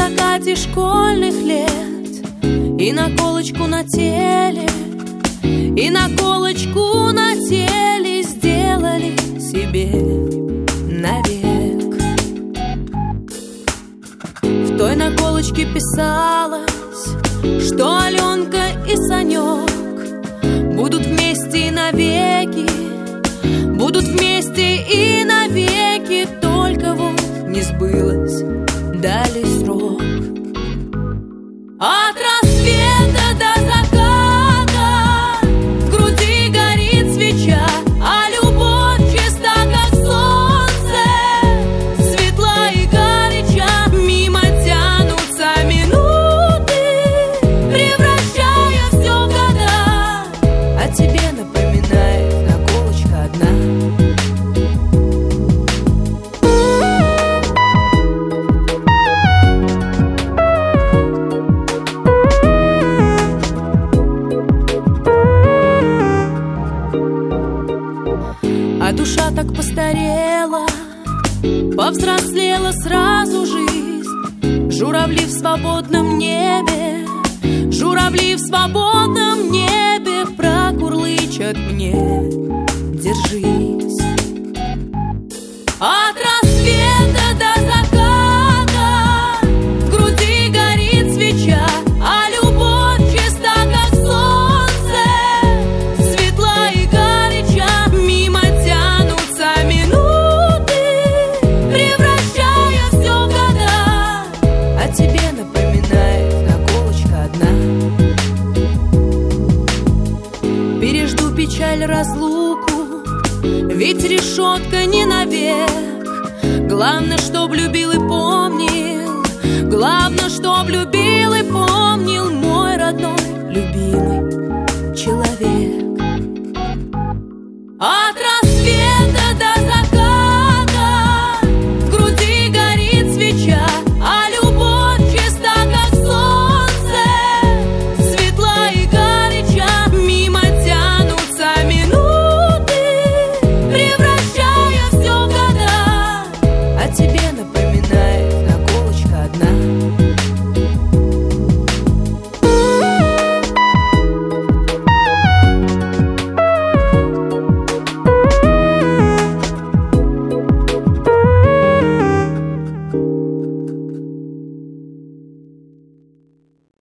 закате школьных лет, и наколочку на теле, и наколочку на теле сделали себе навек. В той наколочке писалось, что Аленка и Санек будут вместе и навеки, будут вместе и навеки. Только вот не сбылось, дали срок. От рассвета до заката в груди горит свеча, а любовь чиста, как солнце, светла и горяча. Мимо тянутся минуты, превращая все в года. О тебе напоминает наколочка одна. А душа так постарела, повзрослела сразу жизнь. Журавли в свободном небе, журавли в свободном небе прокурлычат мне: держись. От рассвета до заката в груди горит свеча, а любовь чиста, как солнце, светла и горяча. Мимо тянутся минуты, превращая все в года. О тебе напоминает наколочка одна. Пережду печаль, разлуку, ведь решетка не навек. Главное, чтоб любил и помнил, главное, чтоб любил